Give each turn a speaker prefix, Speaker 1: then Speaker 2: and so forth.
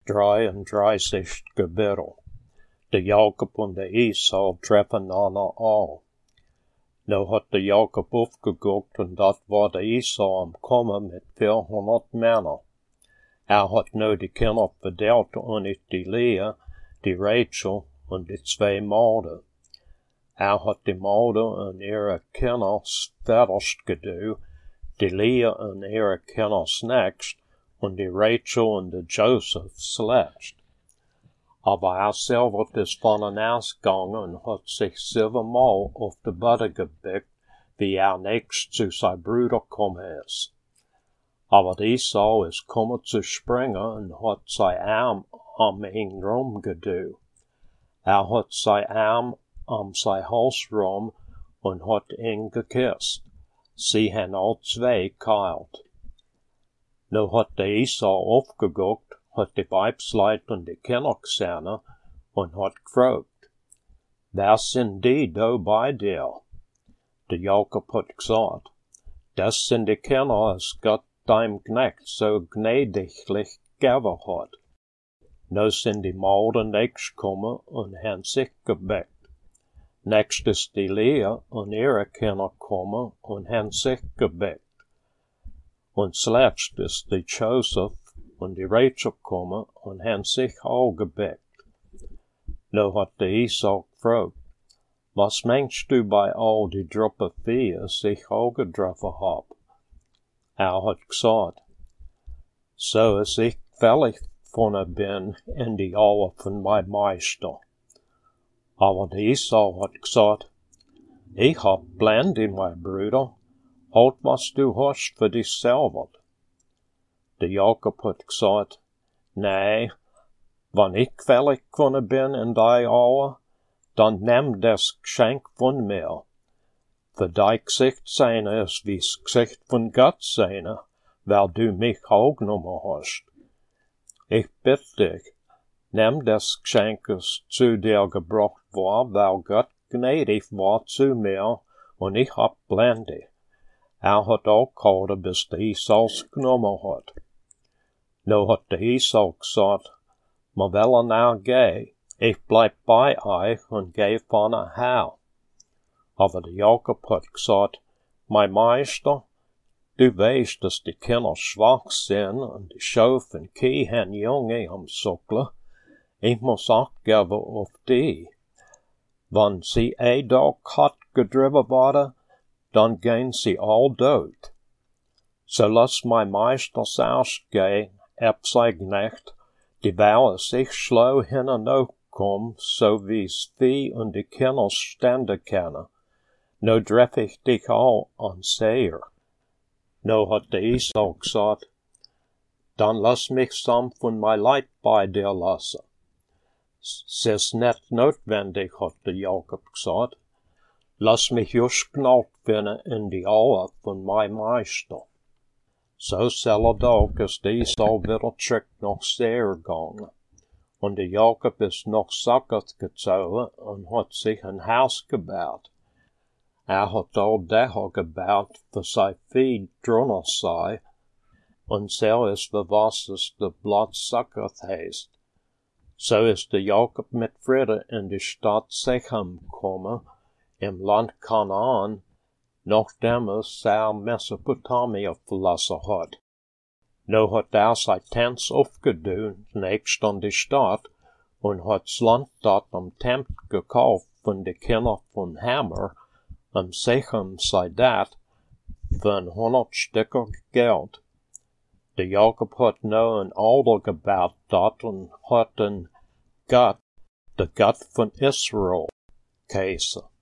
Speaker 1: 33 Kapitel. De Jacob en de Esau treffen elkaar al. Nou had de Jacob opgegokt en dat var de Esau omkomen met 400 mannen. Had nou die kinderen verdeeld en die Lea, die Rachel en die 2 maagden. Had die maagden en ihre kinders verderst gedoe, die Lea en ihre kinders next, en die Rachel en de Joseph slechtst. Aber selber is van een uitgegangen en had zich 7 maal op de budde gebukt, wie next zu zijn broeder komen is. Aber Esau is komen zu springen en had zijn arm om ihn rum gedoe. Had zijn arm om zijn hals rum en had ihn gekist. Sie hen al 2 keilt. Nu had de Esau opgegokt, had de bijbsleid en de kinder gezien en had gevraagd, waar zijn die do bij dir? De Jacob had gezegd, das sind de kinder als Gott deinem Knecht so gnädiglich gegeven had. Nu zijn die maagden next gekomen en hen zich gebekt. Next is die Lea en ihre kinder komen en hen zich gebekt. En slechtst is die Joseph en die Rachel komen en hen zich al gebekt. Nu had de Esau gevraagd, was meinst du bij al die droppe vier zich al getroffen heb? Had gezegd, zo is ik veilig van ben in die ouwe van mijn meester. Aber de Esau had gezegd, ik heb plenty, mijn broeder, houd was du hast voor dichself. De Jacob had gezegd, nee, wanneer ik veilig van ben in die ouwe, dan neem das geschenk van mir. Voor die gezicht zijn is wie gezicht van God zijn, weil du mich aufgenommen hast. Ich bitte dich, neem das geschenk zu dir gebracht war, weil Gott gnädig war zu mir, und ich hab plenty. Had ook gehouden bis de Esau's genomen had. Nu had de Esau gezegd, maar wel nou gei, ik blijf bij euch en gei van haar. Aber de Jacob had gezegd, mijn meester, du weist dat die kinderen schwach zijn en die schoof en kie hen jongen am sukkelen. Ik moet acht geven op die. Wanneer sie dag had gedreven worden, dan gaan sie al dood. So lass mijn meester zuerst gehen, zijn knecht, die wou zich slow hin en ook kom, so wie's wie en de kinders standen kennen. Nu dref ik dich al aan zeer. Nu had de Esau gezegd, dan lass mich sam van mijn leid bij dir lassen. S'is net notwendig, had de Jacob gezegd. Lass mich just knalt vinden in die ouwe van mijn meester. Zo zelfde dag is de Esau weer terug naar zeer gegaan. En de Jacob is nog zakkerd gezogen en had zich een huis gebouwd. Had al dagen gebouwd voor zijn vee drunner zij, en zo is de was de blad zakkerd heest. Zo is de Jacob met vrede in de stad Sechem gekomen, im land Kanaan, nachdem zij Mesopotamië verlassen had. Nu had hij zijn tents opgedoen, next aan de stad, en had land dat tent gekauft van de kinderen van Hammer, Sechem zei dat, van 100 stukken geld. De Jacob had nou een alder gebouwd dat en had een God, de God van Israël, keizer.